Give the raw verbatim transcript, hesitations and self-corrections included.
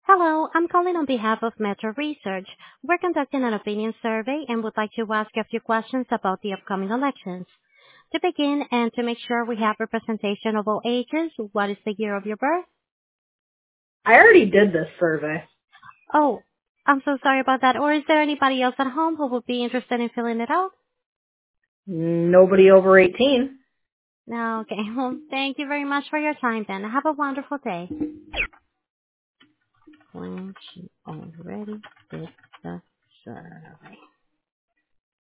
Hello, I'm calling on behalf of Metro Research. We're conducting an opinion survey and would like to ask a few questions about the upcoming elections. To begin and to make sure we have representation of all ages, what is the year of your birth? I already did this survey. Oh, I'm so sorry about that. Or is there anybody else at home who would be interested in filling it out? Nobody over eighteen. No, okay. Well, thank you very much for your time then. Have a wonderful day. When she already did the survey.